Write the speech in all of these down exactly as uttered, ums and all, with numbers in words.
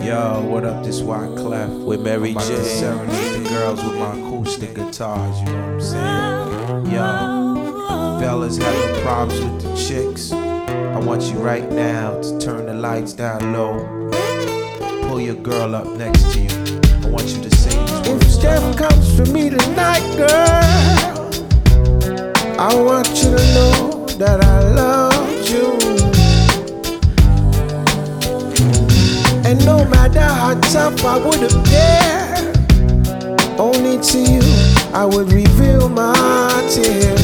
Yo, what up, this Wyclef with Mary J. Serenade the girls with my acoustic guitars, you know what I'm saying? Yo, fellas having problems with the chicks. I want you right now to turn the lights down low. Pull your girl up next to you. I want you to say these words. If death comes for me tonight, girl, I want you to know that I love you. And no matter how tough I would appear, only to you I would reveal my tears.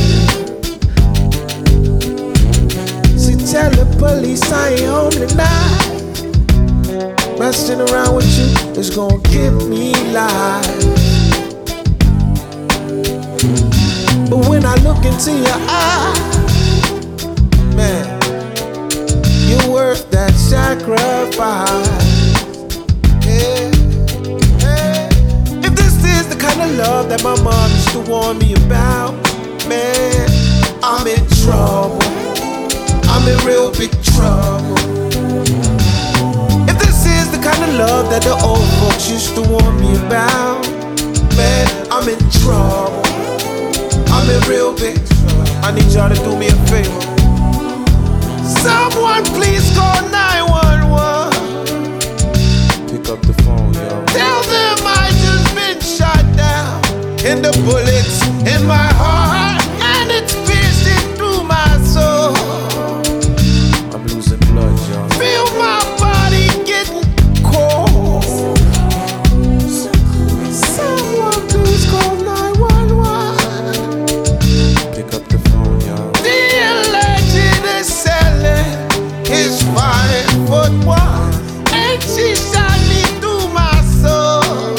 See, tell the police I ain't home tonight. Messing around with you is gonna give me life. But when I look into your eyes, man, you're worth that sacrifice. Yeah, yeah. If this is the kind of love that my mom used to warn me about, man, I'm in trouble. I'm in real big trouble. If this is the kind of love that the old folks used to warn me about, man, I'm in trouble. I'm in real big trouble. I need y'all to do me a favor. Someone please call nine one one. Pick up the phone, yo. Tell them I just been shot down, and the bullets in my heart, and it's piercing through my soul. I'm losing blood, yo. Feel my body getting cold. Someone please call nine one one. Pick up the phone, yo. The alleged assailant is five foot one, and she shot me through my soul.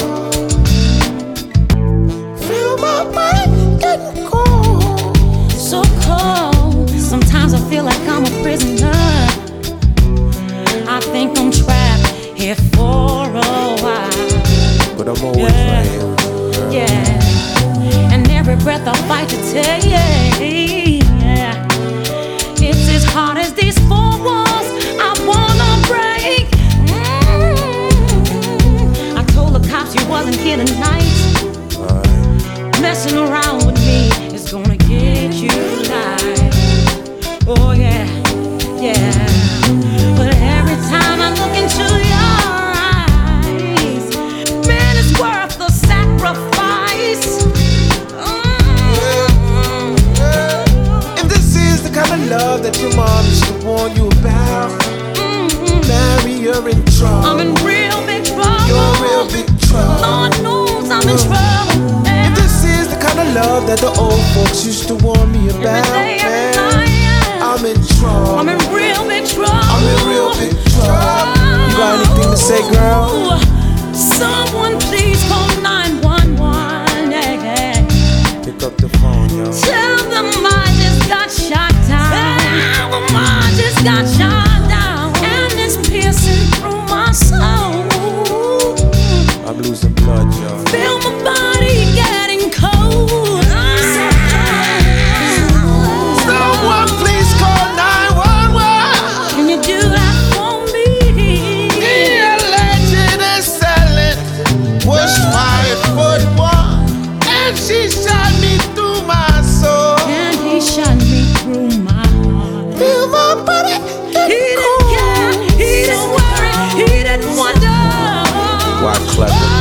Feel my body getting cold. So cold. Sometimes I feel like I'm a prisoner. I think I'm trapped here for a while. But I'm always Yeah. right here with you, girl. Yeah, and every breath I fight to take. Yeah, it's as hard as these four walls I wanna break. Mm. I told the cops you wasn't here tonight. Alright. Messing around with me is gonna get you live. Oh yeah, yeah. But every time I look into your eyes, man, it's worth the sacrifice. If this is the kind of love that your mom used to warn you about, Mm-hmm. Mary, you're in trouble. I'm in real big trouble. You're in real big trouble. Lord knows I'm in trouble. If this is the kind of love that the old folks used to warn me about, day, every man, night, yeah. I'm in trouble. I'm in real big trouble. I'm in real big trouble. You got anything to say, girl? Someone please call nine one one. Yeah, yeah. Pick up the phone, yo. Tell them I just got shot down. Tell them I just got shot down, and it's piercing through my soul. I'm losing blood, yo. Feel my body getting cold. Someone please call nine one one. Can you do that for me? The alleged assailant was five foot one, and she shot me through my soul. And he shot me through my heart. Feel my body He getting didn't care, cold. he didn't worry, he didn't wonder. Wyclef